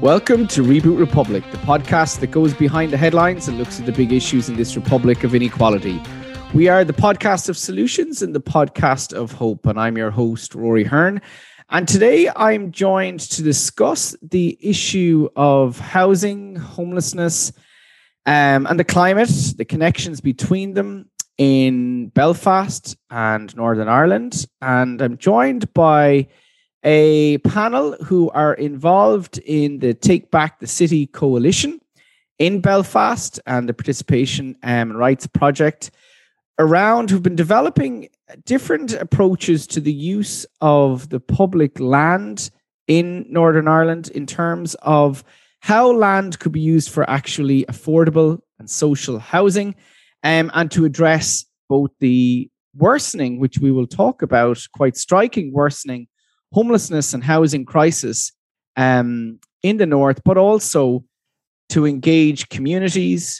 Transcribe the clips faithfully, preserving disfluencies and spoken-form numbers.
Welcome to Reboot Republic, the podcast that goes behind the headlines and looks at the big issues in this republic of inequality. We are the podcast of solutions and the podcast of hope, and I'm your host, Rory Hearn. And today I'm joined to discuss the issue of housing, homelessness, um, and the climate, the connections between them in Belfast and Northern Ireland. And I'm joined by a panel who are involved in the Take Back the City coalition in Belfast and the Participation um, Rights Project around, who've been developing different approaches to the use of the public land in Northern Ireland in terms of how land could be used for actually affordable and social housing, um, and to address both the worsening, which we will talk about, quite striking worsening, homelessness and housing crisis um, in the north, but also to engage communities,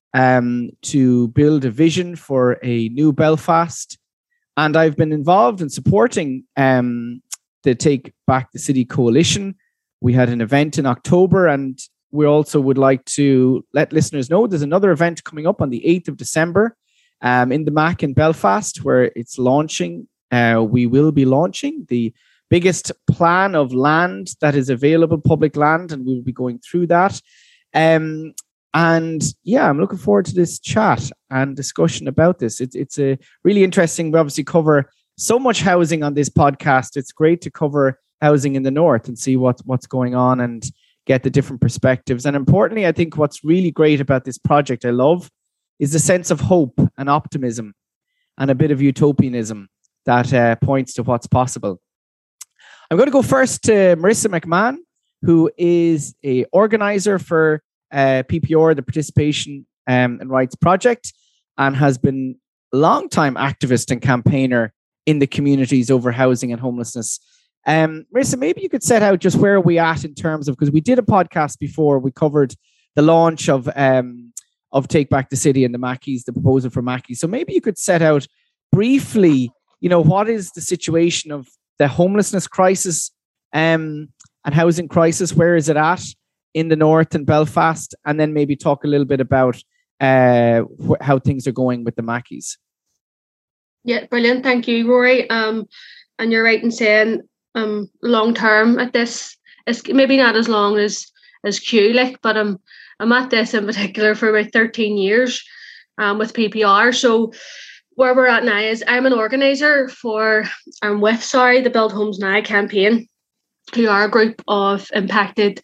um, to build a vision for a new Belfast. And I've been involved in supporting um, the Take Back the City coalition. We had an event in October, and we also would like to let listeners know there's another event coming up on the eighth of December um, in the Mac in Belfast, where it's launching. Uh, we will be launching the biggest plan of land that is available, public land, and we will be going through that. Um, and yeah, I'm looking forward to this chat and discussion about this. It's it's a really interesting. We obviously cover so much housing on this podcast. It's great to cover housing in the north and see what, what's going on and get the different perspectives. And importantly, I think what's really great about this project, I love, is the sense of hope and optimism and a bit of utopianism that uh, points to what's possible. I'm going to go first to Marissa McMahon, who is a organizer for uh, P P R, the Participation um, and Rights Project, and has been a long-time activist and campaigner in the communities over housing and homelessness. Um, Marissa, maybe you could set out just where are we at in terms of, because we did a podcast before, we covered the launch of um, of Take Back the City and the Mackies, the proposal for Mackies. So maybe you could set out briefly, you know, what is the situation of the homelessness crisis um, and housing crisis? Where is it at in the north and Belfast? And then maybe talk a little bit about uh, wh- how things are going with the Mackies. Yeah, brilliant. Thank you, Rory. Um, and you're right in saying um, long term at this, it's maybe not as long as as Q, like, but um, I'm at this in particular for about thirteen years um, with P P R. So where we're at now is I'm an organiser for, I'm with, sorry, the Build Homes Now campaign, who are a group of impacted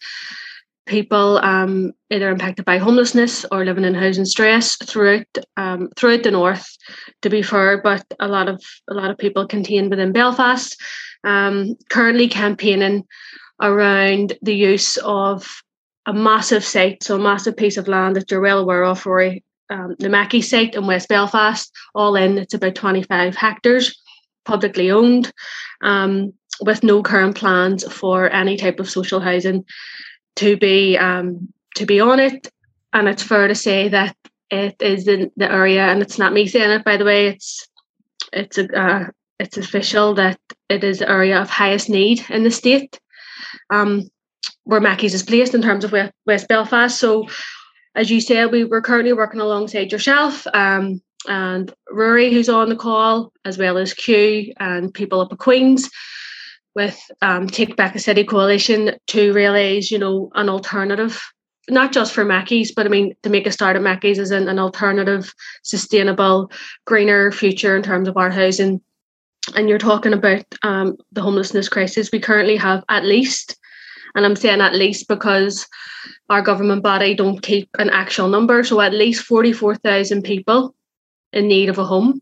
people, um, either impacted by homelessness or living in housing stress throughout um, throughout the north, to be fair, but a lot of a lot of people contained within Belfast. Um, currently campaigning around the use of a massive site, so a massive piece of land that you're well aware of, Rory. Um, the Mackey site in West Belfast, all in, it's about twenty-five hectares, publicly owned, um, with no current plans for any type of social housing to be um, to be on it. And it's fair to say that it is in the area, and it's not me saying it, by the way, it's it's a, uh, it's official that it is the area of highest need in the state, um, where Mackey's is placed in terms of West, West Belfast. So as you said, we were currently working alongside yourself um, and Rory, who's on the call, as well as Q and people up at Queen's, with um, Take Back the City coalition to realise, you know, an alternative, not just for Mackey's, but I mean, to make a start at Mackey's as an, an alternative, sustainable, greener future in terms of our housing. And you're talking about um, the homelessness crisis. We currently have at least, and I'm saying at least because our government body don't keep an actual number, so at least forty-four thousand people in need of a home.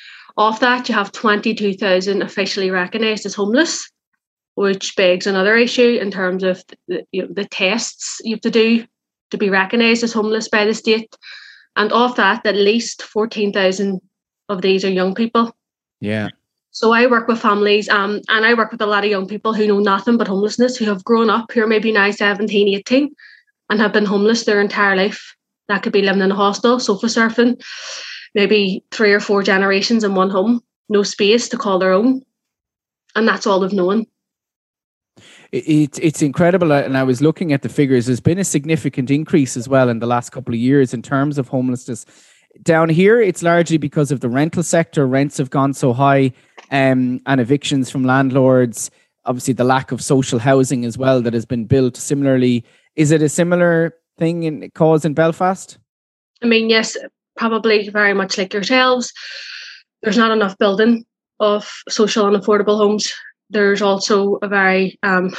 Of that, you have twenty-two thousand officially recognised as homeless, which begs another issue in terms of the, you know, the tests you have to do to be recognised as homeless by the state. And of that, at least fourteen thousand of these are young people. Yeah. So I work with families um, and I work with a lot of young people who know nothing but homelessness, who have grown up, who are maybe now seventeen, eighteen and have been homeless their entire life. That could be living in a hostel, sofa surfing, maybe three or four generations in one home, no space to call their own. And that's all they've known. It, it's incredible. And I was looking at the figures. There's been a significant increase as well in the last couple of years in terms of homelessness. Down here, it's largely because of the rental sector. Rents have gone so high, um, and evictions from landlords. Obviously, the lack of social housing as well that has been built. Similarly, is it a similar thing in cause in Belfast? I mean, yes, probably very much like yourselves. There's not enough building of social and affordable homes. There's also a very um,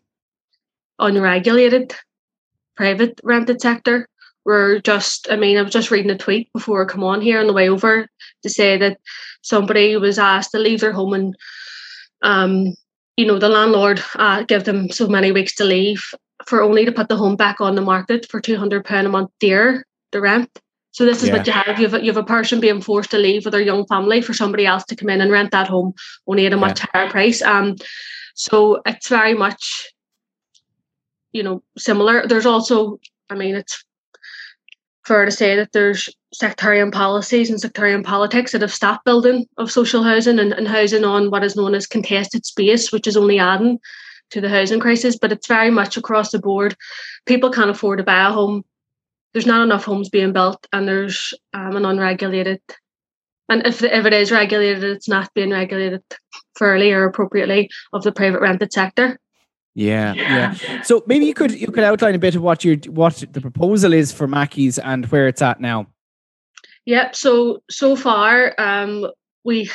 unregulated private rented sector. We're just, I mean, I was just reading a tweet before I come on here on the way over to say that somebody was asked to leave their home and, um, you know, the landlord uh, gave them so many weeks to leave for only to put the home back on the market for two hundred pounds a month dear, the rent. So this is yeah. what you have. You have, a, you have a person being forced to leave with their young family for somebody else to come in and rent that home only at a much yeah. higher price. Um, so it's very much, you know, similar. There's also, I mean, it's fair to say that there's sectarian policies and sectarian politics that have stopped building of social housing and, and housing on what is known as contested space, which is only adding to the housing crisis. But it's very much across the board. People can't afford to buy a home. There's not enough homes being built, and there's um, an unregulated. And if if it is regulated, it's not being regulated fairly or appropriately of the private rented sector. Yeah, yeah. So maybe you could you could outline a bit of what your what the proposal is for Mackey's and where it's at now. Yep. So so far, um, we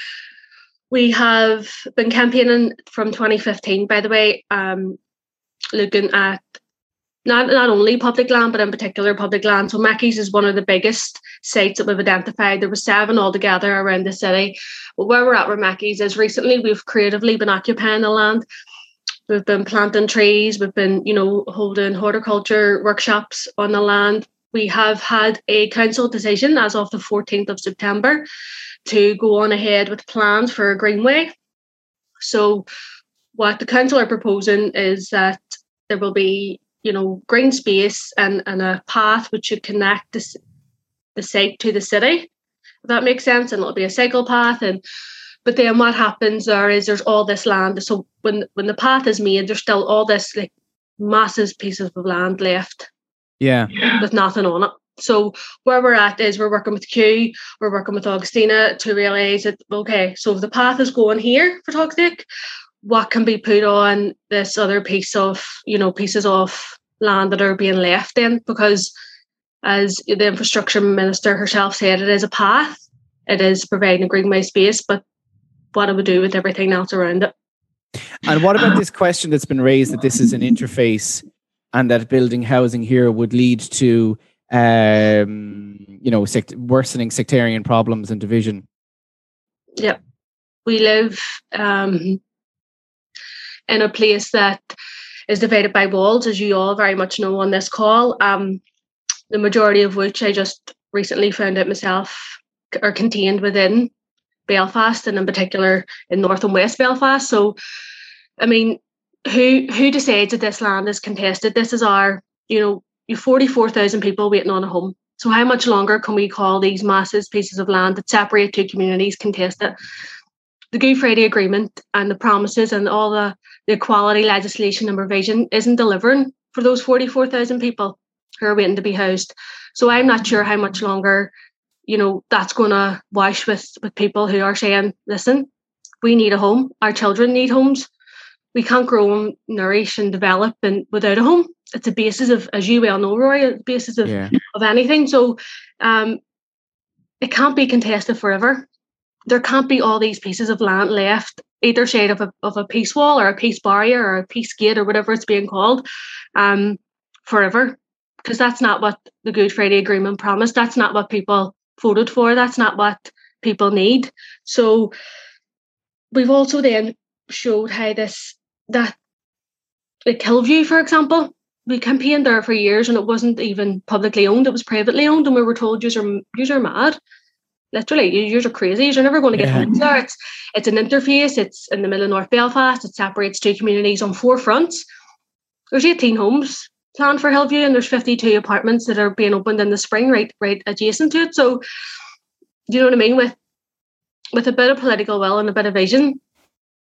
we have been campaigning from twenty fifteen. By the way, um, looking at not not only public land, but in particular public land. So Mackey's is one of the biggest sites that we've identified. There were seven altogether around the city. But where we're at with Mackey's is recently we've creatively been occupying the land. We've been planting trees. We've been, you know, holding horticulture workshops on the land. We have had a council decision as of the fourteenth of September to go on ahead with plans for a greenway. So what the council are proposing is that there will be, you know, green space and, and a path which should connect the, the site to the city, if that makes sense. And it'll be a cycle path. And But then what happens there is there's all this land. So when when the path is made, there's still all this like massive pieces of land left. Yeah. With nothing on it. So where we're at is we're working with Q, we're working with Augustina to realise that, okay, so if the path is going here for talk's sake, what can be put on this other piece of, you know, pieces of land that are being left in? Because as the infrastructure minister herself said, it is a path. It is providing a greenway space, but what do we do with everything else around it? And what about this question that's been raised that this is an interface and that building housing here would lead to, um, you know, sect- worsening sectarian problems and division? Yep. We live um, in a place that is divided by walls, as you all very much know on this call, um, the majority of which I just recently found out myself are contained within Belfast, and in particular in North and West Belfast. So, I mean, who who decides that this land is contested? This is our, you know, you forty-four thousand people waiting on a home. So how much longer can we call these massive pieces of land that separate two communities contested? The Good Friday Agreement and the promises and all the, the equality legislation and provision isn't delivering for those forty-four thousand people who are waiting to be housed. So I'm not sure how much longer, you know, that's going to wash with, with people who are saying, listen, we need a home. Our children need homes. We can't grow and nourish and develop and without a home. It's a basis of, as you well know, Rory, a basis of, yeah. of anything. So um, it can't be contested forever. There can't be all these pieces of land left either side of a, of a peace wall or a peace barrier or a peace gate or whatever it's being called um, forever. Because that's not what the Good Friday Agreement promised. That's not what people voted for. That's not what people need. So we've also then showed how this, that like Hillview, for example, we campaigned there for years and it wasn't even publicly owned. It was privately owned and we were told you're, you're mad. Literally, you're crazy. You're never going to get yeah. homes there. It's, it's an interface. It's in the middle of North Belfast. It separates two communities on four fronts. There's eighteen homes planned for Hillview and there's fifty-two apartments that are being opened in the spring right right adjacent to it. So, do you know what I mean? With with a bit of political will and a bit of vision,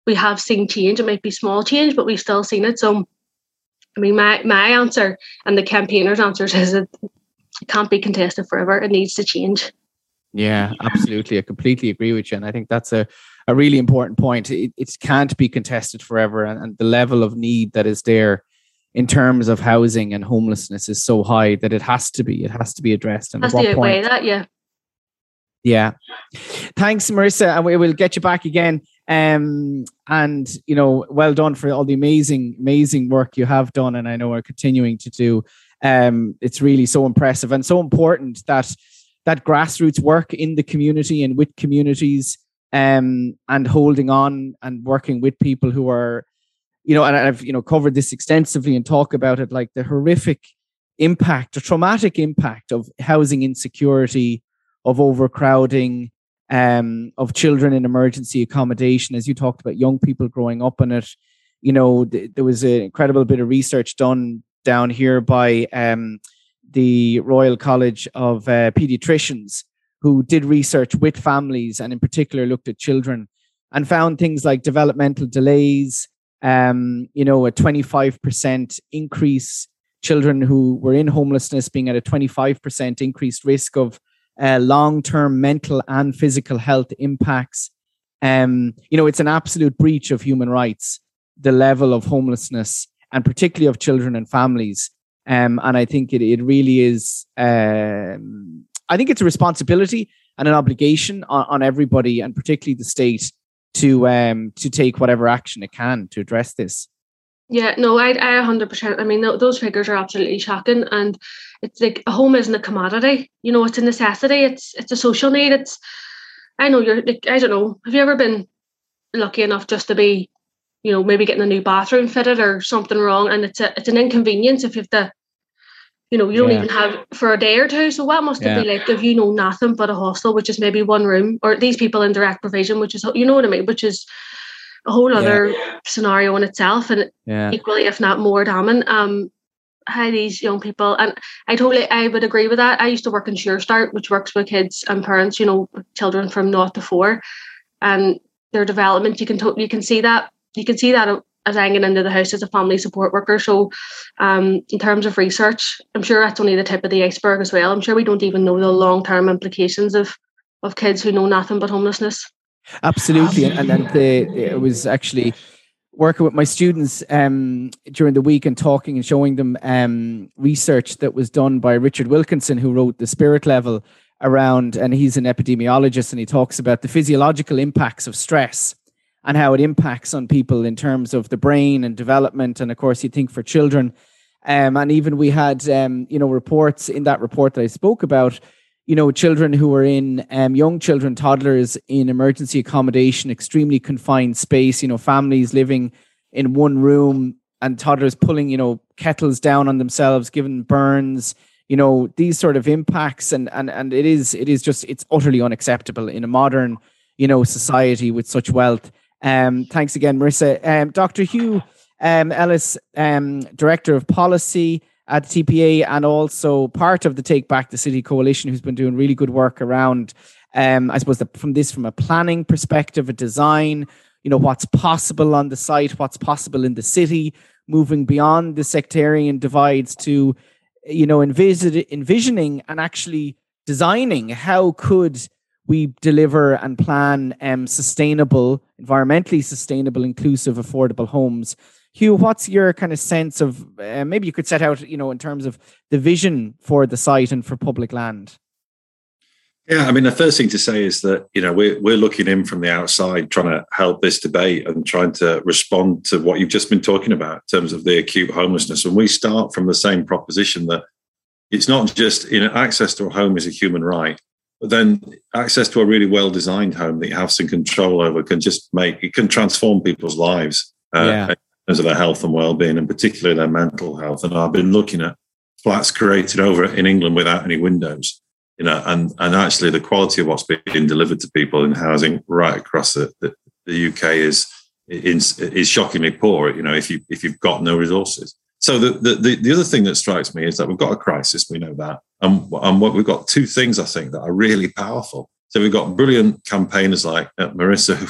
we have seen change. It might be small change, but we've still seen it. So, I mean, my my answer and the campaigners' answers is that it can't be contested forever. It needs to change. Yeah, absolutely. I completely agree with you. And I think that's a, a really important point. It, it can't be contested forever. And, and the level of need that is there in terms of housing and homelessness is so high that it has to be. It has to be addressed. And has at what to point? Outweigh that, yeah. Yeah. Thanks, Marissa. And we will get you back again. Um, and, you know, well done for all the amazing, amazing work you have done. And I know are continuing to do. Um, it's really so impressive and so important that that grassroots work in the community and with communities, um, and holding on and working with people who are, you know, and I've, you know, covered this extensively and talk about it, like the horrific impact, the traumatic impact of housing insecurity, of overcrowding, um, of children in emergency accommodation, as you talked about, young people growing up in it. You know, th- there was an incredible bit of research done down here by um, the Royal College of uh, Pediatricians, who did research with families and in particular looked at children and found things like developmental delays, um, you know, a twenty-five percent increase, children who were in homelessness being at a twenty-five percent increased risk of uh, long-term mental and physical health impacts. Um, you know, it's an absolute breach of human rights, the level of homelessness, and particularly of children and families. Um, and I think it, it really is, um, I think it's a responsibility and an obligation on, on everybody, and particularly the state, to um, to take whatever action it can to address this. Yeah, no, I, I one hundred percent. I mean, th- those figures are absolutely shocking. And it's like a home isn't a commodity. You know, it's a necessity. It's it's a social need. It's, I know you're, like, I don't know, have you ever been lucky enough just to be, you know, maybe getting a new bathroom fitted or something wrong, and it's a it's an inconvenience if you have to, you know, you don't Yeah. even have for a day or two. So what must it Yeah. be like if you know nothing but a hostel, which is maybe one room, or these people in direct provision, which is, you know what I mean, which is a whole other Yeah. scenario in itself, and Yeah. equally, if not more damning. Um, how these young people, and I totally, I would agree with that. I used to work in Sure Start, which works with kids and parents, you know, children from naught to four, and their development. You can totally, you can see that, you can see that as hanging into the house as a family support worker. So, um, in terms of research, I'm sure that's only the tip of the iceberg as well. I'm sure we don't even know the long term implications of of kids who know nothing but homelessness. Absolutely. And then the, it was actually working with my students um, during the week and talking and showing them um, research that was done by Richard Wilkinson, who wrote The Spirit Level around, and he's an epidemiologist, and he talks about the physiological impacts of stress and how it impacts on people in terms of the brain and development. And of course, you think for children, um, and even we had, um, you know, reports in that report that I spoke about, you know, children who were in, um, young children, toddlers in emergency accommodation, extremely confined space, you know, families living in one room and toddlers pulling, you know, kettles down on themselves, given burns, you know, these sort of impacts. And, and, and it is, it is just, it's utterly unacceptable in a modern, you know, society with such wealth. Um, thanks again, Marissa. Um, Doctor Hugh um, Ellis, um, Director of Policy at the T P A, and also part of the Take Back the City Coalition, who's been doing really good work around, um, I suppose, the, from this, from a planning perspective, a design, you know, what's possible on the site, what's possible in the city, moving beyond the sectarian divides to, you know, envis- envisioning and actually designing how could we deliver and plan um, sustainable, environmentally sustainable, inclusive, affordable homes. Hugh, what's your kind of sense of, uh, maybe you could set out, you know, in terms of the vision for the site and for public land? Yeah, I mean, the first thing to say is that, you know, we're, we're looking in from the outside, trying to help this debate and trying to respond to what you've just been talking about in terms of the acute homelessness. And we start from the same proposition that it's not just, you know, access to a home is a human right, but then access to a really well-designed home that you have some control over can just make, it can transform people's lives. Uh, yeah. In terms of their health and well-being, and particularly their mental health. And I've been looking at flats created over in England without any windows, you know, and, and actually the quality of what's being delivered to people in housing right across the, the, the U K is, is is shockingly poor, you know, if you if you've got no resources. So the, the the other thing that strikes me is that we've got a crisis, we know that, and, and what we've got two things I think that are really powerful. So we've got brilliant campaigners like uh, Marissa, who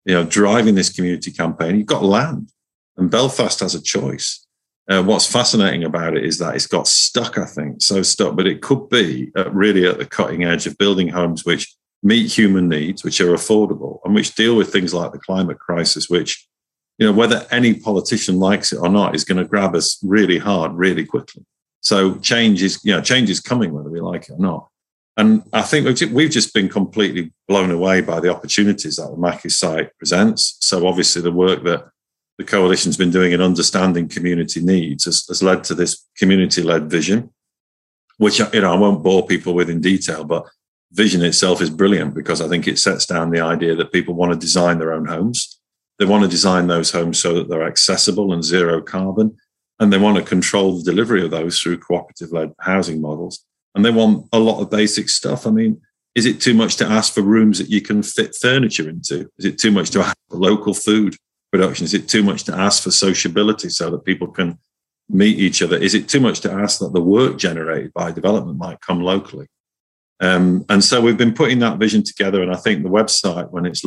you know, driving this community campaign. You've got land, and Belfast has a choice. Uh, what's fascinating about it is that it's got stuck, I think, so stuck, but it could be uh, really at the cutting edge of building homes which meet human needs, which are affordable, and which deal with things like the climate crisis, which, you know, whether any politician likes it or not, is going to grab us really hard, really quickly. So change is, you know, change is coming whether we like it or not. And I think we've just been completely blown away by the opportunities that the Mackay site presents. So obviously the work that the coalition's been doing in understanding community needs has, has led to this community-led vision, which, you know, I won't bore people with in detail, but vision itself is brilliant because I think it sets down the idea that people want to design their own homes. They want to design those homes so that they're accessible and zero carbon, and they want to control the delivery of those through cooperative-led housing models. And they want a lot of basic stuff. I mean, is it too much to ask for rooms that you can fit furniture into? Is it too much to ask for local food production? Is it too much to ask for sociability so that people can meet each other? Is it too much to ask that the work generated by development might come locally? Um, and so we've been putting that vision together, and I think the website, when it's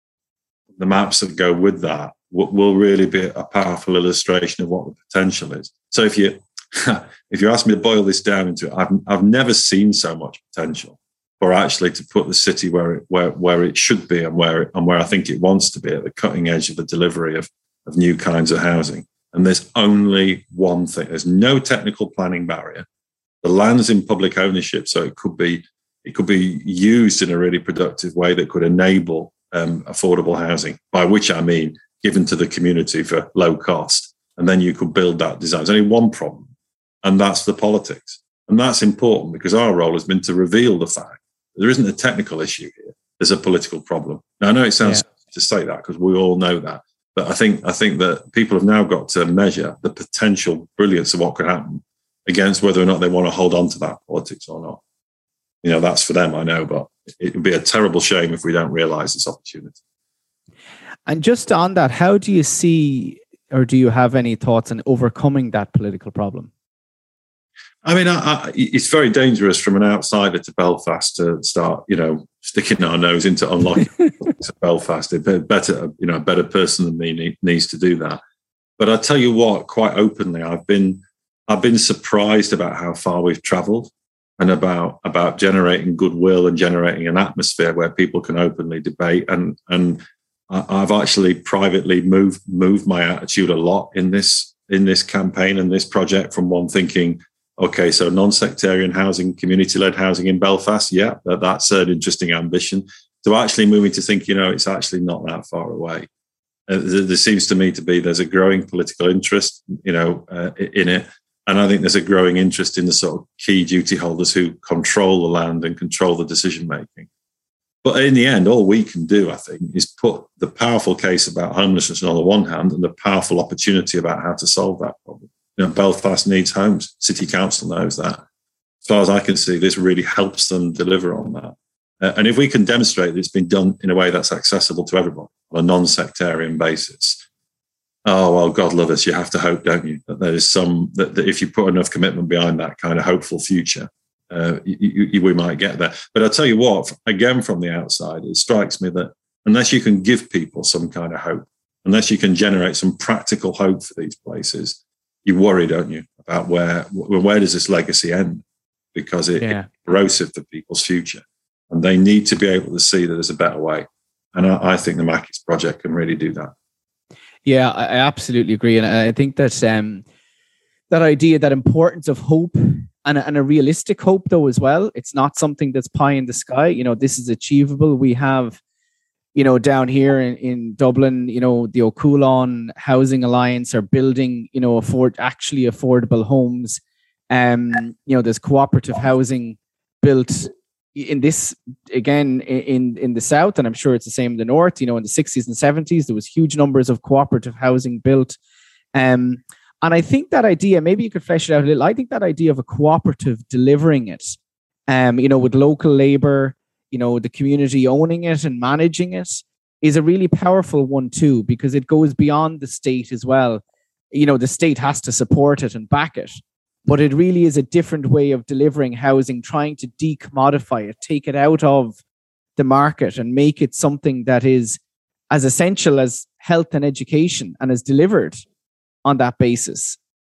the maps that go with that, will, will really be a powerful illustration of what the potential is. So if you if you ask me to boil this down into it, I've I've never seen so much potential for actually to put the city where it where where it should be and where it, and where I think it wants to be, at the cutting edge of the delivery of of new kinds of housing. And there's only one thing: there's no technical planning barrier. The land's in public ownership, so it could be. It could be used in a really productive way that could enable um, affordable housing, by which I mean given to the community for low cost. And then you could build that design. There's only one problem, and that's the politics. And that's important because our role has been to reveal the fact that there isn't a technical issue here. There's a political problem. Now, I know it sounds yeah. to say that because we all know that. But I think I think that people have now got to measure the potential brilliance of what could happen against whether or not they want to hold on to that politics or not. You know, that's for them, I know, but it would be a terrible shame if we don't realise this opportunity. And just on that, how do you see, or do you have any thoughts on overcoming that political problem? I mean, I, I, it's very dangerous from an outsider to Belfast to start, you know, sticking our nose into unlocking Belfast. A better, you know, a better person than me needs to do that. But I tell you what, quite openly, I've been, I've been surprised about how far we've travelled, and about about generating goodwill and generating an atmosphere where people can openly debate. And and I've actually privately moved moved my attitude a lot in this in this campaign and this project, from one thinking, okay, so non-sectarian housing, community-led housing in Belfast, yeah, that, that's an interesting ambition, to actually moving to think, you know, it's actually not that far away. Uh, there, there seems to me to be, there's a growing political interest, you know, uh, in it. And I think there's a growing interest in the sort of key duty holders who control the land and control the decision-making. But in the end, all we can do, I think, is put the powerful case about homelessness on the one hand and the powerful opportunity about how to solve that problem. You know, Belfast needs homes. City Council knows that. As far as I can see, this really helps them deliver on that. Uh, and if we can demonstrate that it's been done in a way that's accessible to everyone on a non-sectarian basis, oh, well, God love us, you have to hope, don't you, that there is some, that, that if you put enough commitment behind that kind of hopeful future, uh, you, you, we might get there. But I'll tell you what, again, from the outside, it strikes me that unless you can give people some kind of hope, unless you can generate some practical hope for these places, you worry, don't you, about where where does this legacy end? Because it, yeah. it's corrosive for people's future. And they need to be able to see that there's a better way. And I, I think the Mackay project can really do that. Yeah, I absolutely agree. And I think that um, that idea, that importance of hope, and a, and a realistic hope, though, as well. It's not something that's pie in the sky. You know, this is achievable. We have, you know, down here in, in Dublin, you know, the Ó Cualann Housing Alliance are building, you know, afford actually affordable homes. Um, you know, there's cooperative housing built in this, again, in, in the south, and I'm sure it's the same in the north. You know, in the sixties and seventies, there was huge numbers of cooperative housing built. Um, and I think that idea, maybe you could flesh it out a little. I think that idea of a cooperative delivering it, um, you know, with local labor, you know, the community owning it and managing it, is a really powerful one too, because it goes beyond the state as well. You know, the state has to support it and back it, but it really is a different way of delivering housing, trying to decommodify it, take it out of the market and make it something that is as essential as health and education and is delivered on that basis.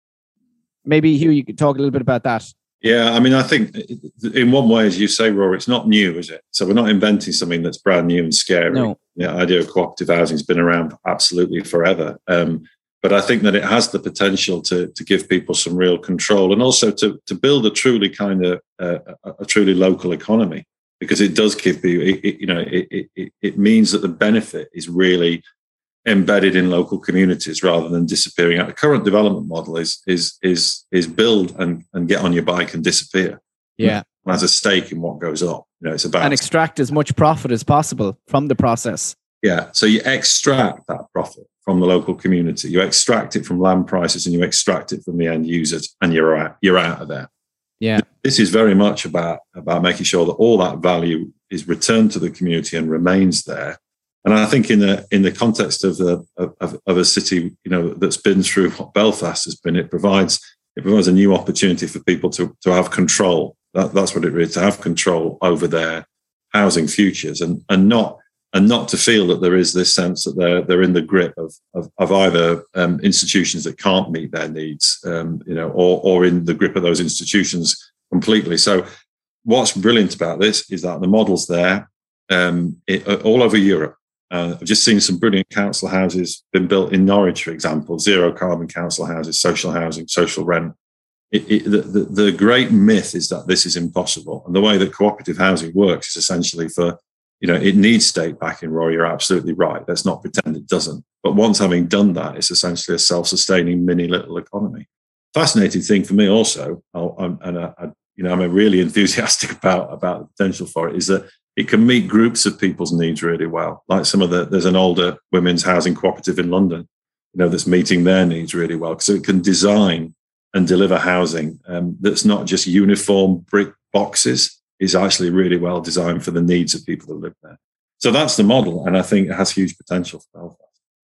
Maybe, Hugh, you could talk a little bit about that. Yeah, I mean, I think in one way, as you say, Rory, it's not new, is it? So we're not inventing something that's brand new and scary. No. The idea of cooperative housing has been around absolutely forever. Um, but I think that it has the potential to to give people some real control, and also to to build a truly kind of uh, a, a truly local economy, because it does give people, it, it, you know, it, it it means that the benefit is really embedded in local communities rather than disappearing out. The current development model is is is is build and and get on your bike and disappear. Yeah, and has a stake in what goes on. You know, it's about and extract as much profit as possible from the process. Yeah, so you extract that profit from the local community. You extract it from land prices, and you extract it from the end users, and you're out. You're out of there. Yeah, this is very much about about making sure that all that value is returned to the community and remains there. And I think in the in the context of the of, of a city, you know, that's been through what Belfast has been, it provides it provides a new opportunity for people to to have control. That, that's what it really is, to have control over their housing futures, and and not and not to feel that there is this sense that they're they're in the grip of of, of either um, institutions that can't meet their needs, um, you know, or or in the grip of those institutions completely. So, what's brilliant about this is that the model's there um, it, all over Europe. Uh, I've just seen some brilliant council houses been built in Norwich, for example, zero carbon council houses, social housing, social rent. It, it, the, the, the great myth is that this is impossible. And the way that cooperative housing works is essentially for, you know, it needs state backing, Rory, you're absolutely right. Let's not pretend it doesn't. But once having done that, it's essentially a self-sustaining mini little economy. Fascinating thing for me also, I'll, I'm, and I, I, you know, I'm really enthusiastic about, about the potential for it, is that it can meet groups of people's needs really well. Like some of the, there's an older women's housing cooperative in London, you know, that's meeting their needs really well. So it can design and deliver housing um, that's not just uniform brick boxes, is actually really well designed for the needs of people that live there. So that's the model, and I think it has huge potential for Belfast.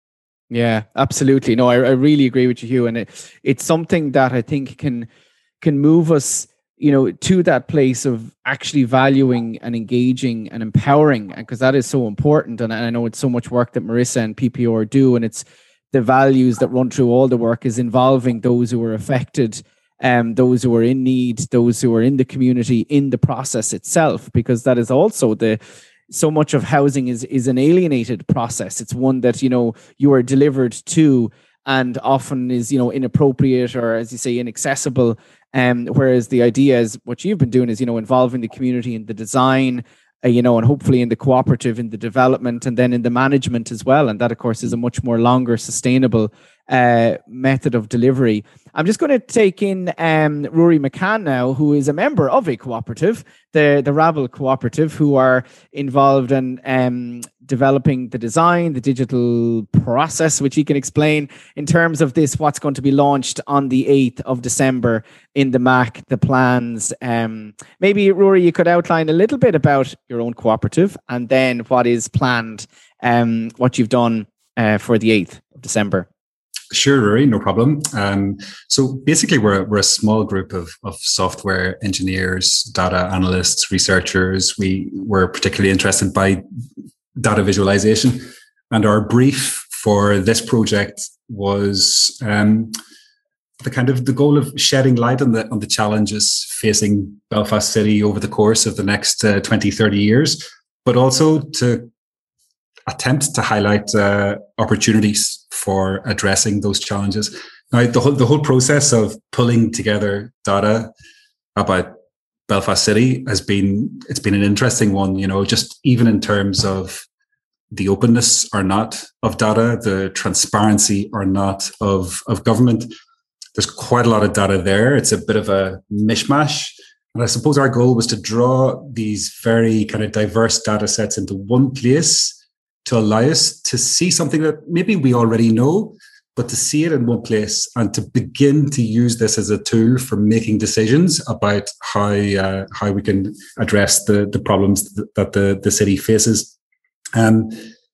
Yeah, absolutely. No, I, I really agree with you, Hugh, and it, it's something that I think can can move us, you know, to that place of actually valuing and engaging and empowering, because that is so important. And I know it's so much work that Marissa and P P O R do, and it's the values that run through all the work is involving those who are affected, um, those who are in need, those who are in the community, in the process itself, because that is also the, so much of housing is, is an alienated process. It's one that, you know, you are delivered to and often is, you know, inappropriate or, as you say, inaccessible. Um, whereas the idea is what you've been doing is, you know, involving the community in the design, uh, you know, and hopefully in the cooperative, in the development, and then in the management as well. And that, of course, is a much more longer sustainable uh, method of delivery. I'm just going to take in um, Rory McCann now, who is a member of a cooperative, the, the Ravel Cooperative, who are involved in um, developing the design, the digital process, which he can explain in terms of this, what's going to be launched on the eighth of December in the M A C, the plans. Um, maybe, Rory, you could outline a little bit about your own cooperative and then what is planned, um, what you've done uh, for the eighth of December. Sure, Rory, no problem. Um, so basically, we're we're a small group of of software engineers, data analysts, researchers. We were particularly interested by data visualization, and our brief for this project was um, the kind of the goal of shedding light on the on the challenges facing Belfast City over the course of the next uh, twenty, thirty years, but also to attempt to highlight uh, opportunities for addressing those challenges. Now, the whole, the whole process of pulling together data about Belfast City has been, it's been an interesting one, you know, just even in terms of the openness or not of data, the transparency or not of, of government. There's quite a lot of data there. It's a bit of a mishmash. And I suppose our goal was to draw these very kind of diverse data sets into one place to allow us to see something that maybe we already know, but to see it in one place and to begin to use this as a tool for making decisions about how uh, how we can address the, the problems that the, the city faces. Um,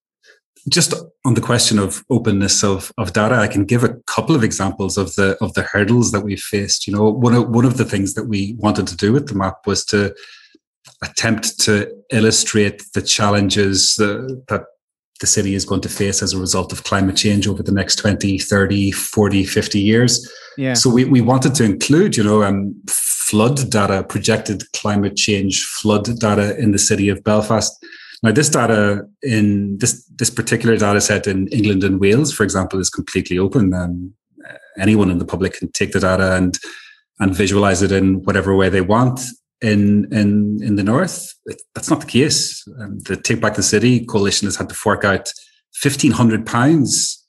just on the question of openness of, of data, I can give a couple of examples of the of the hurdles that we've faced. You know, one of one of the things that we wanted to do with the map was to attempt to illustrate the challenges uh, that the city is going to face as a result of climate change over the next twenty, thirty, forty, fifty years. Yeah. So we, we wanted to include, you know, um, flood data, projected climate change flood data in the city of Belfast. Now, this data in this this particular data set in England and Wales, for example, is completely open. And anyone in the public can take the data and and visualize it in whatever way they want. In in in the north, that's not the case. Um, the Take Back the City coalition has had to fork out fifteen hundred pounds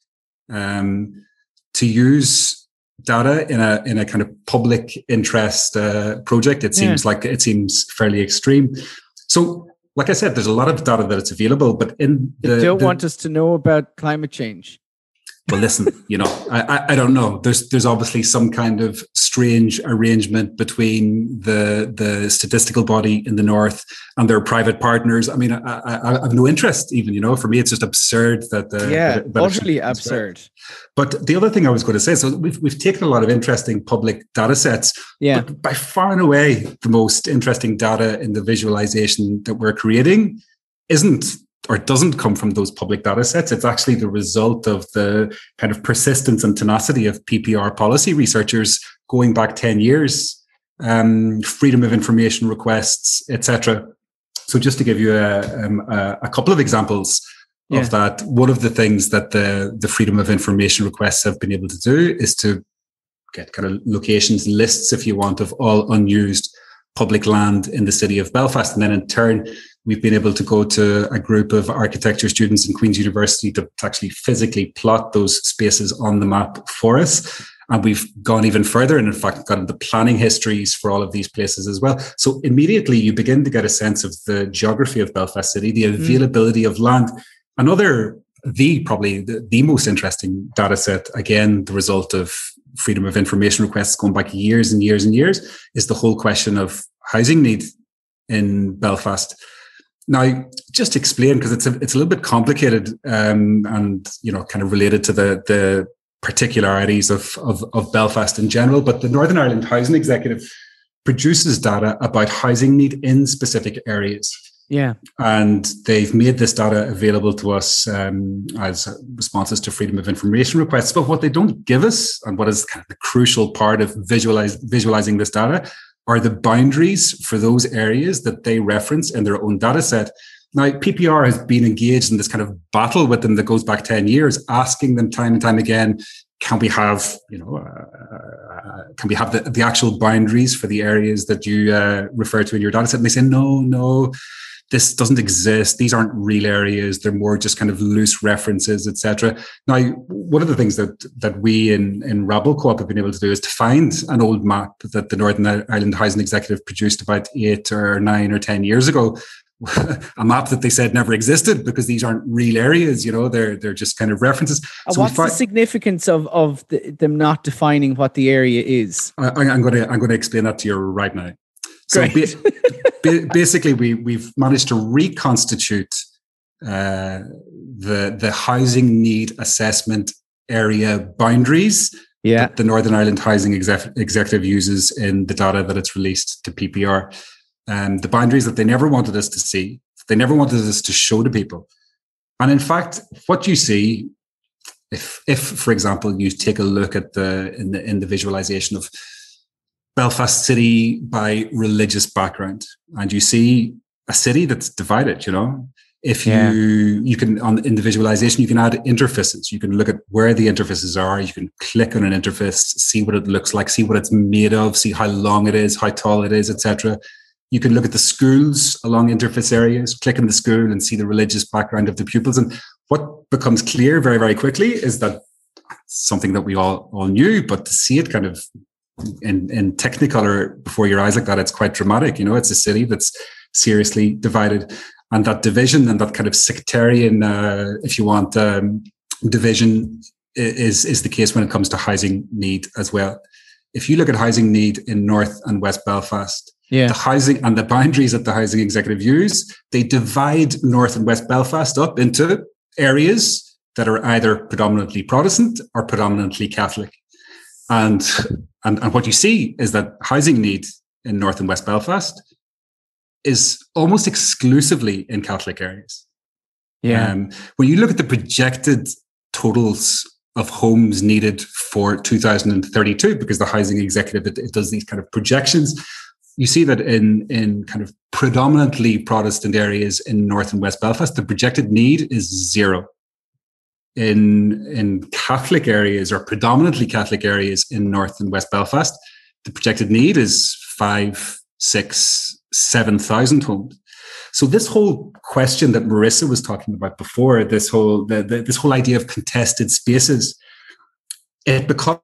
um, to use data in a in a kind of public interest uh, project. It seems yeah. like it seems fairly extreme. So, like I said, there's a lot of data that it's available, but in the, they don't the, want us to know about climate change. Well, listen, you know, I, I don't know. There's there's obviously some kind of strange arrangement between the the statistical body in the north and their private partners. I mean, I, I, I have no interest even, you know, for me, it's just absurd that the yeah, that, that utterly absurd. But the other thing I was going to say, so we've we've taken a lot of interesting public data sets. Yeah. But by far and away, the most interesting data in the visualization that we're creating isn't or doesn't come from those public data sets. It's actually the result of the kind of persistence and tenacity of P P R policy researchers going back ten years, um, freedom of information requests, et cetera. So just to give you a, um, a, a couple of examples yeah. of that, one of the things that the, the freedom of information requests have been able to do is to get kind of locations, lists, if you want, of all unused public land in the city of Belfast. And then in turn, we've been able to go to a group of architecture students in Queen's University to actually physically plot those spaces on the map for us. And we've gone even further and in fact got the planning histories for all of these places as well. So immediately you begin to get a sense of the geography of Belfast City, the availability mm. of land. Another, the probably the, the most interesting data set, again, the result of freedom of information requests going back years and years and years, is the whole question of housing need in Belfast. Now, just to explain, because it's a, it's a little bit complicated um, and, you know, kind of related to the, the particularities of, of, of Belfast in general, but the Northern Ireland Housing Executive produces data about housing need in specific areas. Yeah. And they've made this data available to us um, as responses to freedom of information requests. But what they don't give us, and what is kind of the crucial part of visualize, visualizing this data, are the boundaries for those areas that they reference in their own data set. Now, P P R has been engaged in this kind of battle with them that goes back ten years, asking them time and time again, can we have, you know, uh, can we have the, the actual boundaries for the areas that you uh, refer to in your data set? And they say, no, no, this doesn't exist. These aren't real areas. They're more just kind of loose references, et cetera. Now, one of the things that that we in, in Rabble Co-op have been able to do is to find an old map that the Northern Ireland Housing Executive produced about eight or nine or ten years ago. A map that they said never existed because these aren't real areas, you know, they're they're just kind of references. And so what's fi- the significance of of the, them not defining what the area is? I, I'm going to I'm going to explain that to you right now. So ba- ba- basically, we we've managed to reconstitute uh, the the housing need assessment area boundaries yeah. that the Northern Ireland Housing Exec- Executive uses in the data that it's released to P P R. Um, the boundaries that they never wanted us to see, they never wanted us to show to people. And in fact, what you see, if, if for example, you take a look at the in the in the visualization of Belfast City by religious background, and you see a city that's divided, you know, if you yeah. you can on in the visualization you can add interfaces. You can look at where the interfaces are. You can click on an interface, see what it looks like, see what it's made of, see how long it is, how tall it is, et cetera. You can look at the schools along interface areas, click on the school and see the religious background of the pupils. And what becomes clear very, very quickly is that something that we all, all knew, but to see it kind of in, in Technicolor before your eyes like that, it's quite dramatic. You know, it's a city that's seriously divided. And that division and that kind of sectarian, uh, if you want, um, division is, is the case when it comes to housing need as well. If you look at housing need in North and West Belfast, yeah. the housing and the boundaries that the housing executive use, they divide North and West Belfast up into areas that are either predominantly Protestant or predominantly Catholic. And, and, and what you see is that housing need in North and West Belfast is almost exclusively in Catholic areas. Yeah. Um, when you look at the projected totals of homes needed for two thousand thirty-two, because the Housing Executive, it, it does these kind of projections, you see that in, in kind of predominantly Protestant areas in North and West Belfast, the projected need is zero. In, in Catholic areas, or predominantly Catholic areas in North and West Belfast, the projected need is five, six, seven thousand homes. So this whole question that Marissa was talking about before, this whole the, the, this whole idea of contested spaces, it becomes,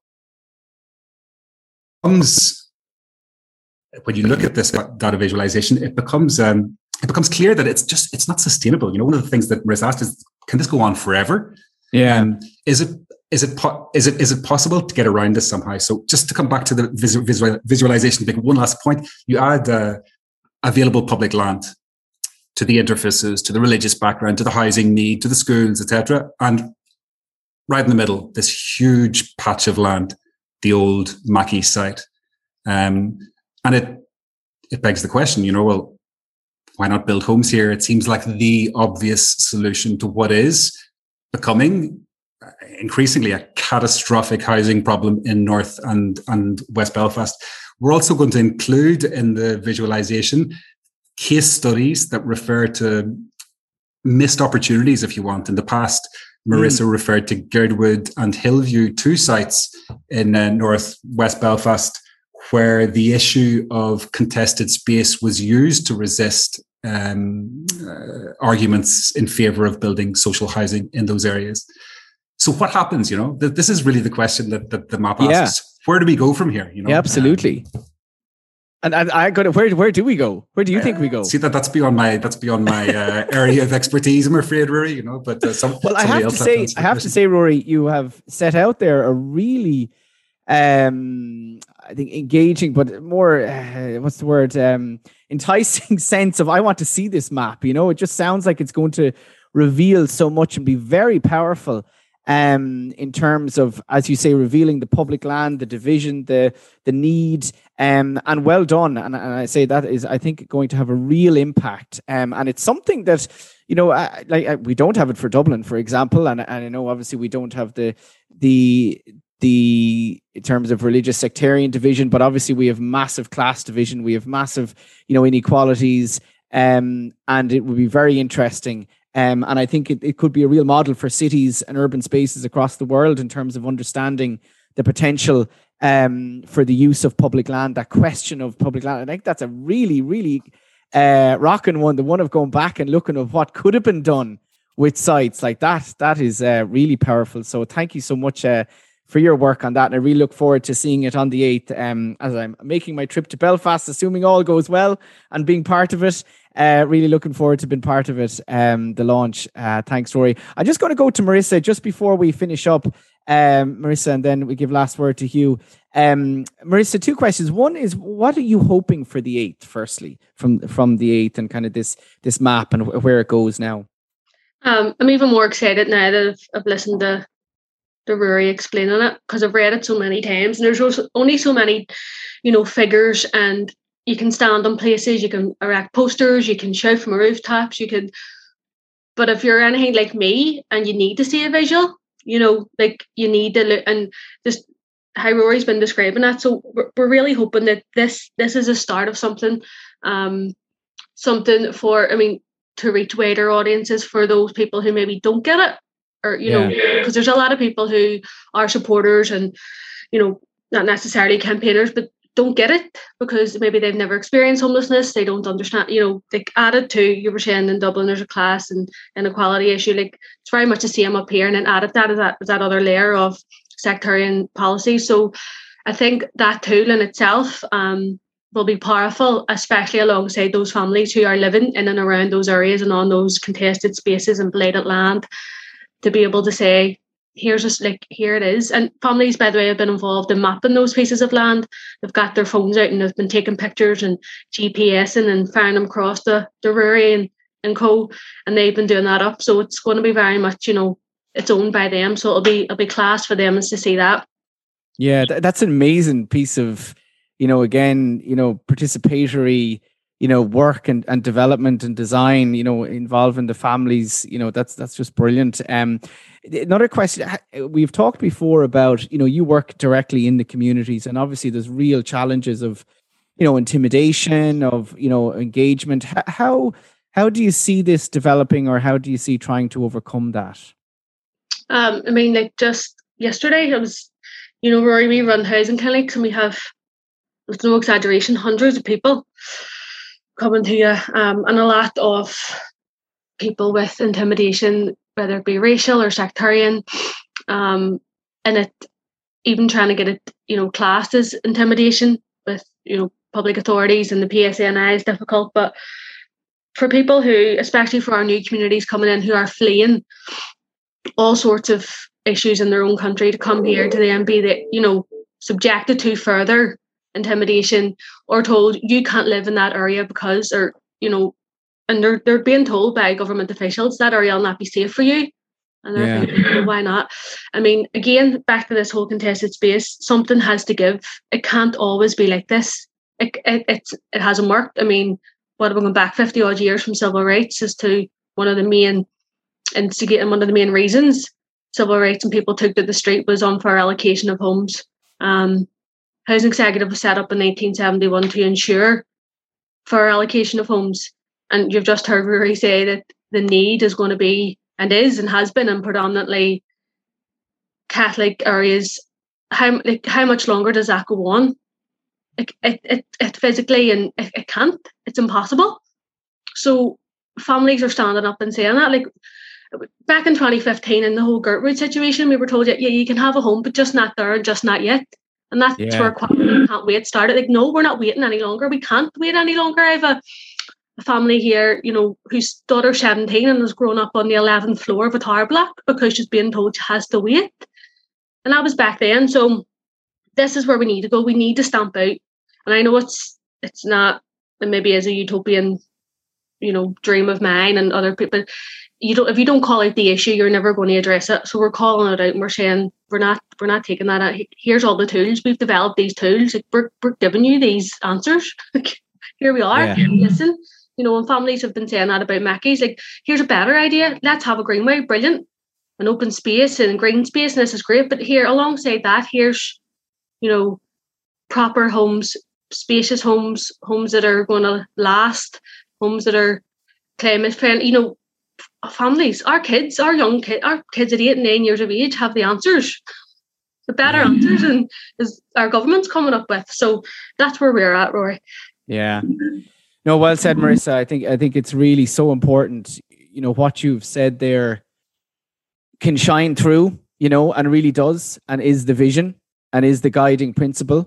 when you look at this data visualization, it becomes um, it becomes clear that it's just it's not sustainable. You know, one of the things that Marissa asked is, can this go on forever? Yeah. Um, is it is it po- is it is it possible to get around this somehow? So just to come back to the visual, visual, visualization, make one last point. You add uh, available public land to the interfaces, to the religious background, to the housing need, to the schools, et cetera, and right in the middle, this huge patch of land, the old Mackey site, um, and it it begs the question, you know, well, why not build homes here? It seems like the obvious solution to what is becoming increasingly a catastrophic housing problem in North and, and West Belfast. We're also going to include in the visualization case studies that refer to missed opportunities, if you want. In the past, Marissa mm. referred to Girdwood and Hillview, two sites in uh, North West Belfast, where the issue of contested space was used to resist um, uh, arguments in favour of building social housing in those areas. So what happens, you know? This is really the question that, that the map asks. Yeah. Where do we go from here? You know? Yeah, absolutely. Um, and, and I got it. Where where do we go? Where do you uh, think we go? See, that that's beyond my that's beyond my uh, area of expertise, I'm afraid, Rory. You know, but uh, some, well, I have to say, I have to say, Rory, you have set out there a really, um, I think, engaging, but more, uh, what's the word, um, enticing sense of I want to see this map. You know, it just sounds like it's going to reveal so much and be very powerful. Um, in terms of, as you say, revealing the public land, the division, the the need, um, and well done. And, and I say that is, I think, going to have a real impact. Um, and it's something that, you know, uh, like uh, we don't have it for Dublin, for example, and, and I know obviously we don't have the the the in terms of religious sectarian division, but obviously we have massive class division, we have massive, you know, inequalities, um, and it would be very interesting. Um, and I think it, it could be a real model for cities and urban spaces across the world in terms of understanding the potential um, for the use of public land, that question of public land. I think that's a really, really uh, rocking one, the one of going back and looking at what could have been done with sites like that. That is uh, really powerful. So thank you so much uh, for your work on that. And I really look forward to seeing it on the eighth um, as I'm making my trip to Belfast, assuming all goes well, and being part of it. Uh, really looking forward to being part of it, um, the launch. Uh, thanks, Rory. I'm just going to go to Marissa just before we finish up, um, Marissa, and then we give last word to Hugh. Um, Marissa, two questions. One is, what are you hoping for the eighth, firstly, from from the eighth and kind of this this map and where it goes now? Um, I'm even more excited now that I've, I've listened to, to Rory explaining it, because I've read it so many times, and there's only so many, you know, figures, and you can stand on places, you can erect posters, you can shout from rooftops, you can, but if you're anything like me and you need to see a visual, you know, like you need to look, and just how Rory's been describing that. So we're, we're really hoping that this this is a start of something, um, something for, I mean, to reach wider audiences for those people who maybe don't get it, or, you yeah. know, because there's a lot of people who are supporters and, you know, not necessarily campaigners, but don't get it because maybe they've never experienced homelessness. They don't understand, you know, like added to, you were saying in Dublin there's a class and inequality issue, like it's very much the same up here, and then added that is that, is that other layer of sectarian policy. So I think that tool in itself um, will be powerful, especially alongside those families who are living in and around those areas and on those contested spaces and blighted land, to be able to say, here's just like, here it is. And families, by the way, have been involved in mapping those pieces of land. They've got their phones out and they've been taking pictures and GPSing and firing them across the, the Rory and, and co. And they've been doing that up. So it's going to be very much, you know, it's owned by them. So it'll be, it'll be class for them to see that. Yeah, th- that's an amazing piece of, you know, again, you know, participatory, you know, work and, and development and design, you know, involving the families, you know, that's that's just brilliant. Um, another question, we've talked before about, you know, you work directly in the communities, and obviously there's real challenges of, you know, intimidation, of, you know, engagement. How how do you see this developing, or how do you see trying to overcome that? Um, I mean, like just yesterday, I was, you know, Rory, we run housing clinics, and we have, with no exaggeration, hundreds of people coming to you, um, and a lot of people with intimidation, whether it be racial or sectarian, um, and it even trying to get it, you know, classed as intimidation with, you know, public authorities and the P S A N I is difficult. But for people who, especially for our new communities coming in, who are fleeing all sorts of issues in their own country to come here to then be, the, you know, subjected to further intimidation, or told you can't live in that area because, or, you know, and they're they're being told by government officials that area will not be safe for you. And they're Yeah. thinking, well, why not? I mean, again, back to this whole contested space, something has to give. It can't always be like this. It it it's, it hasn't worked. I mean, what, we're going back fifty odd years from civil rights as to one of the main instigating, one of the main reasons civil rights and people took to the street was unfair allocation of homes. Um, Housing Executive was set up in nineteen seventy-one to ensure fair allocation of homes. And you've just heard Rory say that the need is going to be, and is, and has been in predominantly Catholic areas. How like how much longer does that go on? Like it, it, it physically, and it, it can't. It's impossible. So families are standing up and saying that. Like back in twenty fifteen, in the whole Gertrude situation, we were told, yeah, you can have a home, but just not there and just not yet. And that's Yeah. where Equality Can't Wait started. Like, no, we're not waiting any longer. We can't wait any longer. I have a, a family here, you know, whose daughter's seventeen and has grown up on the eleventh floor of a tower block because she's being told she has to wait. And that was back then. So this is where we need to go. We need to stamp out. And I know it's it's not, and maybe as a utopian, you know, dream of mine and other people, you don't, if you don't call out the issue, you're never going to address it. So we're calling it out, and we're saying we're not we're not taking that out. Here's all the tools. We've developed these tools. Like, we're we're giving you these answers. Here we are. Yeah. Listen, you know, when families have been saying that about Mackey's, like, here's a better idea. Let's have a greenway. Brilliant. An open space and green space, and this is great. But here, alongside that, here's, you know, proper homes, spacious homes, homes that are going to last, homes that are climate friendly. You know, families, our kids, our young kids, our kids at eight and nine years of age have the answers, the better Yeah. answers, and is our government's coming up with. So that's where we're at, Rory. Yeah. No, well said, Marissa. I think I think it's really so important. You know, what you've said there can shine through, you know, and really does, and is the vision and is the guiding principle.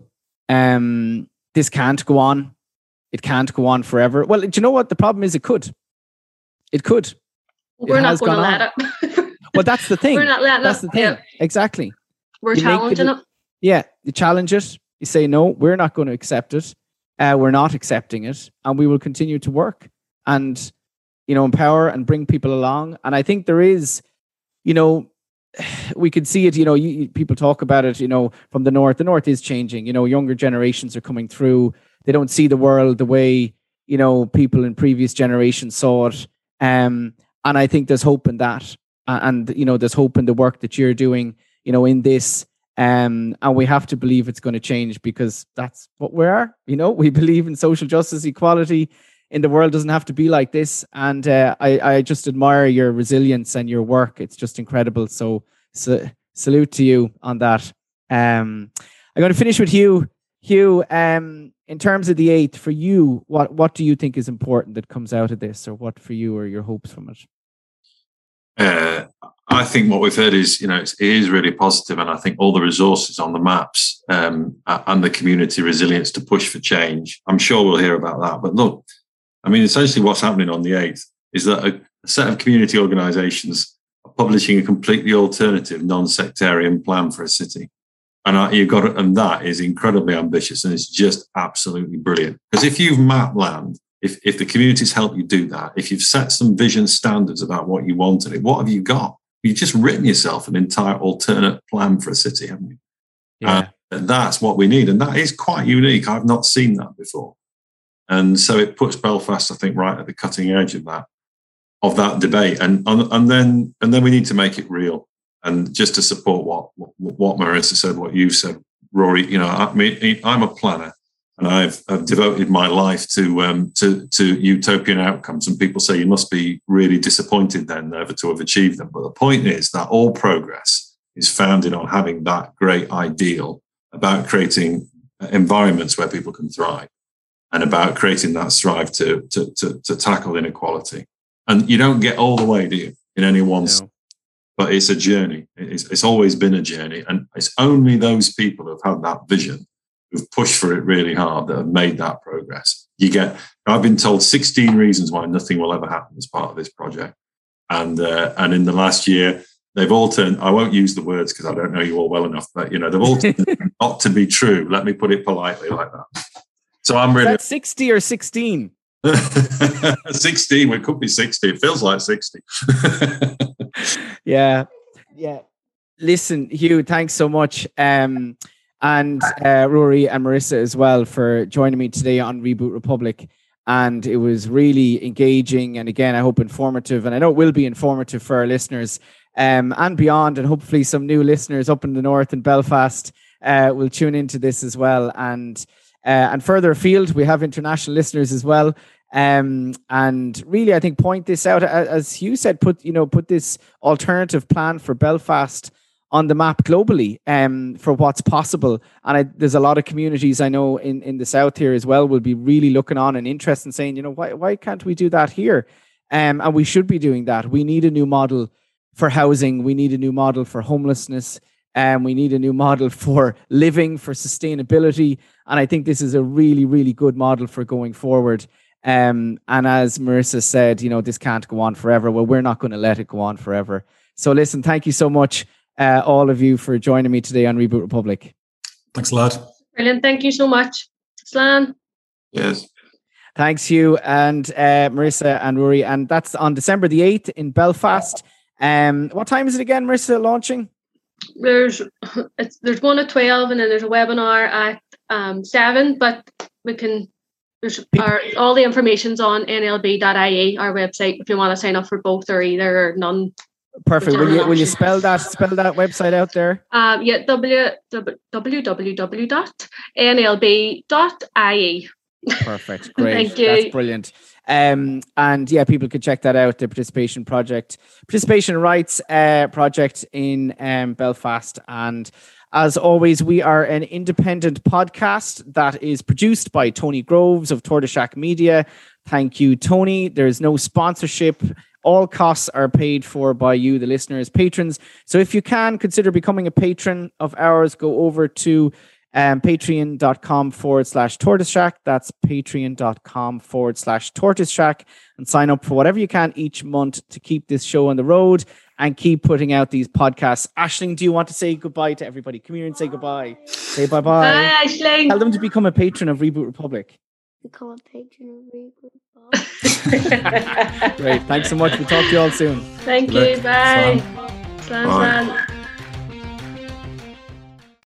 Um, this can't go on. It can't go on forever. Well, do you know what? The problem is it could. It could. We're It not has going to gone let it. Well, that's the thing. We're not letting That's it. the thing. Yeah. Exactly. We're You make the challenging de- it. Yeah, you challenge it. You say, no, we're not going to accept it. Uh, we're not accepting it, and we will continue to work and, you know, empower and bring people along. And I think there is, you know, we could see it. You know, you, you- people talk about it. You know, from the north, the north is changing. You know, younger generations are coming through. They don't see the world the way, you know, people in previous generations saw it. Um, and I think there's hope in that, A- and you know, there's hope in the work that you're doing, you know, in this. Um, and we have to believe it's going to change, because that's what we are. You know, we believe in social justice, equality, in the world doesn't have to be like this. And uh, I, I just admire your resilience and your work. It's just incredible. So, so salute to you on that. Um, I'm going to finish with Hugh. Hugh, um, in terms of the eighth, for you, what, what do you think is important that comes out of this, or what for you are your hopes from it? Uh, I think what we've heard is, you know, it's, it is really positive, and I think all the resources on the maps um, and the community resilience to push for change. I'm sure we'll hear about that. But look, I mean, essentially what's happening on the eighth is that a, a set of community organisations are publishing a completely alternative, non-sectarian plan for a city, and I, you've got it, and that is incredibly ambitious, and it's just absolutely brilliant. Because if you've mapped land, If, if the communities help you do that, if you've set some vision standards about what you want in it, what have you got? You've just written yourself an entire alternate plan for a city, haven't you? Yeah. And that's what we need. And that is quite unique. I've not seen that before. And so it puts Belfast, I think, right at the cutting edge of that of that debate. And and then and then we need to make it real. And just to support what what Marissa said, what you said, Rory, you know, I mean, I'm a planner, and I've, I've devoted my life to um, to to utopian outcomes. And people say you must be really disappointed then never to have achieved them. But the point is that all progress is founded on having that great ideal about creating environments where people can thrive, and about creating that strive to to to, to tackle inequality. And you don't get all the way, do you, in any one? No. But it's a journey. It's, it's always been a journey. And it's only those people who've had that vision, who've pushed for it really hard, that have made that progress. You get, I've been told sixteen reasons why nothing will ever happen as part of this project. And uh, and in the last year, they've all turned, I won't use the words because I don't know you all well enough, but, you know, they've all turned not to be true. Let me put it politely like that. So I'm really... Is that sixty or sixteen? sixteen, it could be sixty. It feels like sixty. yeah. Yeah. Listen, Hugh, thanks so much. Um, and uh, Rory and Marissa as well for joining me today on Reboot Republic. And it was really engaging. And again, I hope informative. And I know it will be informative for our listeners um, and beyond. And hopefully some new listeners up in the north in Belfast uh, will tune into this as well. And uh, and further afield, we have international listeners as well. Um, and really, I think point this out, as Hugh said, put, you know, put this alternative plan for Belfast on the map globally, um, for what's possible. And I, there's a lot of communities I know in, in the south here as well will be really looking on and interested in saying, you know, why, why can't we do that here? Um, and we should be doing that. We need a new model for housing. We need a new model for homelessness. And um, we need a new model for living, for sustainability. And I think this is a really, really good model for going forward. Um, and as Marissa said, you know, this can't go on forever. Well, we're not going to let it go on forever. So listen, thank you so much, uh, all of you, for joining me today on Reboot Republic. Thanks a lot. Brilliant. Thank you so much. Slán. Yes. Thanks, Hugh and uh, Marissa and Rory. And that's on December the eighth in Belfast. Um, what time is it again, Marissa, launching? There's it's, there's one at twelve and then there's a webinar at um, seven, but we can... There's our, all the information's on N L B dot I E, our website, if you want to sign up for both or either or none. Perfect. Will you, will you spell that spell that website out there? Um, yeah, w, w, www dot N L B dot I E. Perfect. Great. Thank you. That's brilliant. Um, and yeah, people could check that out, the participation project, participation rights uh, project in um, Belfast. And as always, we are an independent podcast that is produced by Tony Groves of Tortoise Shack Media. Thank you, Tony. There's no sponsorship. All costs are paid for by you, the listeners, patrons. So if you can, consider becoming a patron of ours. Go over to um, patreon.com forward slash Tortoise Shack. That's patreon.com forward slash Tortoise Shack. And sign up for whatever you can each month to keep this show on the road and keep putting out these podcasts. Aisling, do you want to say goodbye to everybody? Come here and say goodbye. Say bye-bye. Bye, Aisling. Tell them to become a patron of Reboot Republic. Become a patron of Reboot Republic. Great. Thanks so much. We'll talk to you all soon. Thank you. Bye. Slán. Slán, slán.